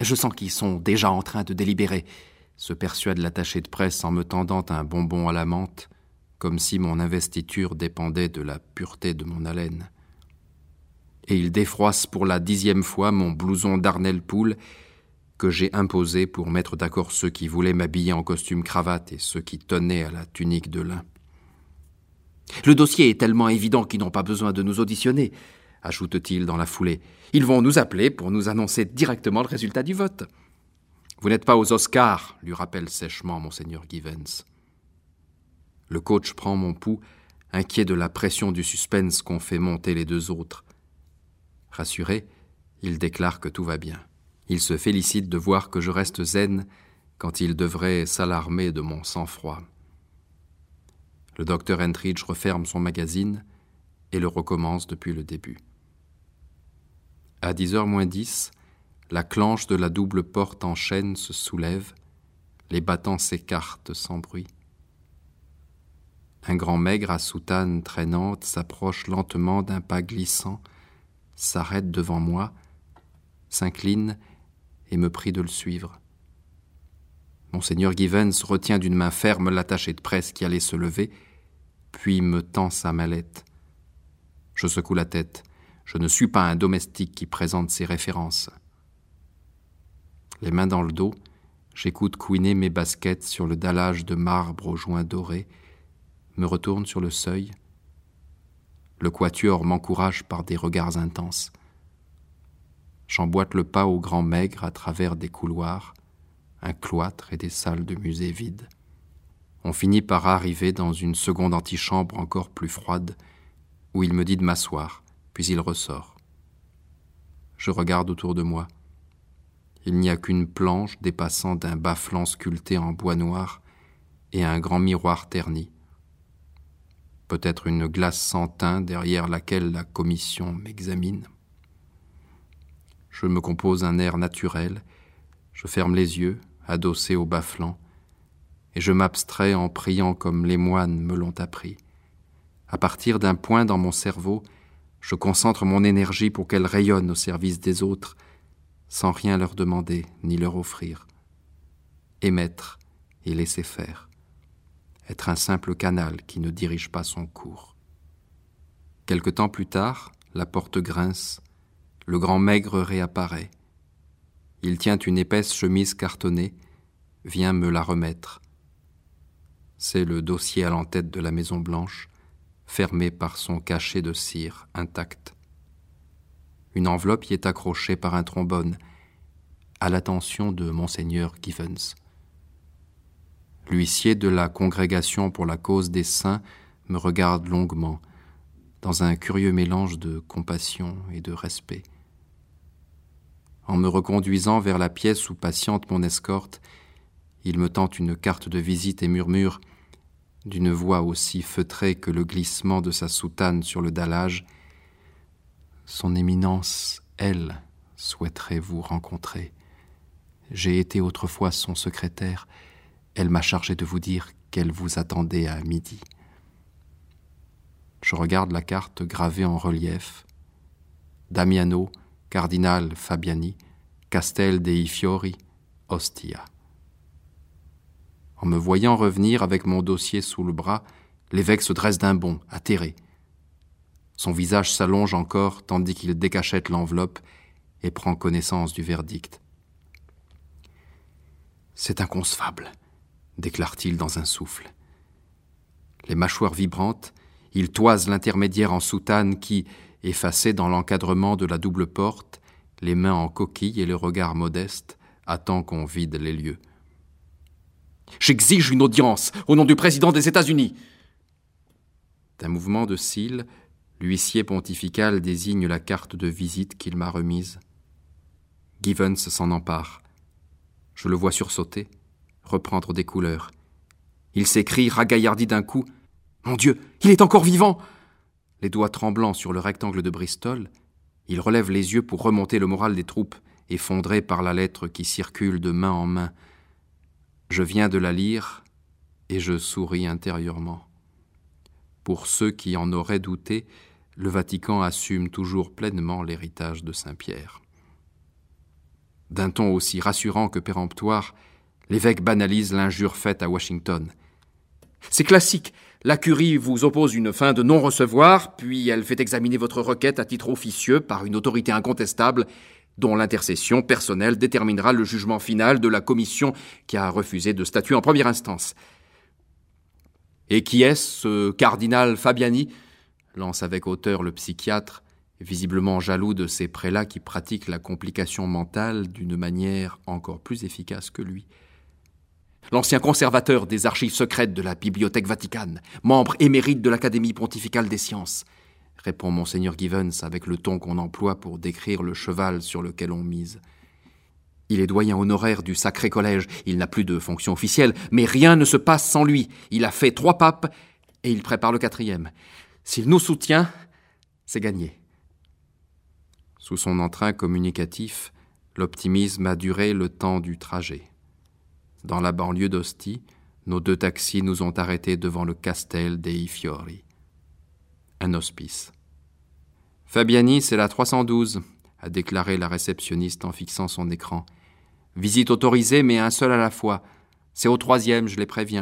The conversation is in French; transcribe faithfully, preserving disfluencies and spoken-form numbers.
Je sens qu'ils sont déjà en train de délibérer, se persuade l'attaché de presse en me tendant un bonbon à la menthe, comme si mon investiture dépendait de la pureté de mon haleine. Et ils défroissent pour la dixième fois mon blouson d'Arnel Pool que j'ai imposé pour mettre d'accord ceux qui voulaient m'habiller en costume cravate et ceux qui tenaient à la tunique de lin. Le dossier est tellement évident qu'ils n'ont pas besoin de nous auditionner, ajoute-t-il dans la foulée. Ils vont nous appeler pour nous annoncer directement le résultat du vote. Vous n'êtes pas aux Oscars, lui rappelle sèchement monseigneur Givens. Le coach prend mon pouls, inquiet de la pression du suspense qu'ont fait monter les deux autres. Rassuré, il déclare que tout va bien. Il se félicite de voir que je reste zen quand il devrait s'alarmer de mon sang-froid. Le docteur Entridge referme son magazine et le recommence depuis le début. À dix heures moins dix, la clenche de la double porte en chêne se soulève, les battants s'écartent sans bruit. Un grand maigre à soutane traînante s'approche lentement d'un pas glissant, s'arrête devant moi, s'incline et me prie de le suivre. Monseigneur Givens retient d'une main ferme l'attaché de presse qui allait se lever, puis me tend sa mallette. Je secoue la tête. Je ne suis pas un domestique qui présente ses références. Les mains dans le dos, j'écoute couiner mes baskets sur le dallage de marbre aux joints dorés, me retourne sur le seuil. Le quatuor m'encourage par des regards intenses. J'emboîte le pas au grand maigre à travers des couloirs, un cloître et des salles de musée vides. On finit par arriver dans une seconde antichambre encore plus froide, où il me dit de m'asseoir, puis il ressort. Je regarde autour de moi. Il n'y a qu'une planche dépassant d'un bas-flanc sculpté en bois noir et un grand miroir terni. Peut-être une glace sans teint derrière laquelle la commission m'examine. Je me compose un air naturel, je ferme les yeux, adossé au bas-flanc, et je m'abstrais en priant comme les moines me l'ont appris. À partir d'un point dans mon cerveau, je concentre mon énergie pour qu'elle rayonne au service des autres, sans rien leur demander ni leur offrir. Émettre et laisser faire. Être un simple canal qui ne dirige pas son cours. Quelque temps plus tard, la porte grince, le grand maigre réapparaît. Il tient une épaisse chemise cartonnée, vient me la remettre. C'est le dossier à l'entête de la Maison Blanche, fermé par son cachet de cire intact. Une enveloppe y est accrochée par un trombone, à l'attention de monseigneur Givens. L'huissier de la Congrégation pour la cause des saints me regarde longuement, dans un curieux mélange de compassion et de respect. En me reconduisant vers la pièce où patiente mon escorte, il me tend une carte de visite et murmure, d'une voix aussi feutrée que le glissement de sa soutane sur le dallage, « Son Éminence, elle, souhaiterait vous rencontrer. J'ai été autrefois son secrétaire. Elle m'a chargé de vous dire qu'elle vous attendait à midi. » Je regarde la carte gravée en relief. Damiano, cardinal Fabiani, Castel dei Fiori, Ostia. En me voyant revenir avec mon dossier sous le bras, l'évêque se dresse d'un bond, atterré. Son visage s'allonge encore tandis qu'il décachette l'enveloppe et prend connaissance du verdict. « C'est inconcevable », déclare-t-il dans un souffle. Les mâchoires vibrantes, il toise l'intermédiaire en soutane qui, effacé dans l'encadrement de la double porte, les mains en coquille et le regard modeste, attend qu'on vide les lieux. « J'exige une audience, au nom du président des États-Unis !» D'un mouvement de cils, l'huissier pontifical désigne la carte de visite qu'il m'a remise. Givens s'en empare. Je le vois sursauter, reprendre des couleurs. Il s'écrie, ragaillardi d'un coup, « Mon Dieu, il est encore vivant !» Les doigts tremblants sur le rectangle de Bristol, il relève les yeux pour remonter le moral des troupes, effondré par la lettre qui circule de main en main. Je viens de la lire et je souris intérieurement. Pour ceux qui en auraient douté, le Vatican assume toujours pleinement l'héritage de Saint-Pierre. D'un ton aussi rassurant que péremptoire, l'évêque banalise l'injure faite à Washington. C'est classique. La curie vous oppose une fin de non-recevoir, puis elle fait examiner votre requête à titre officieux par une autorité incontestable, dont l'intercession personnelle déterminera le jugement final de la commission qui a refusé de statuer en première instance. Et qui est-ce, ce cardinal Fabiani ? Lance avec hauteur le psychiatre, visiblement jaloux de ces prélats qui pratiquent la complication mentale d'une manière encore plus efficace que lui. L'ancien conservateur des archives secrètes de la Bibliothèque Vaticane, membre émérite de l'Académie pontificale des sciences, répond monseigneur Givens avec le ton qu'on emploie pour décrire le cheval sur lequel on mise. Il est doyen honoraire du Sacré Collège, il n'a plus de fonction officielle, mais rien ne se passe sans lui. Il a fait trois papes et il prépare le quatrième. S'il nous soutient, c'est gagné. Sous son entrain communicatif, l'optimisme a duré le temps du trajet. Dans la banlieue d'Ostie, nos deux taxis nous ont arrêtés devant le Castel dei Fiori. Un hospice. « Fabiani, c'est la trois cent douze, a déclaré la réceptionniste en fixant son écran. « Visite autorisée, mais un seul à la fois. C'est au troisième, je les préviens. »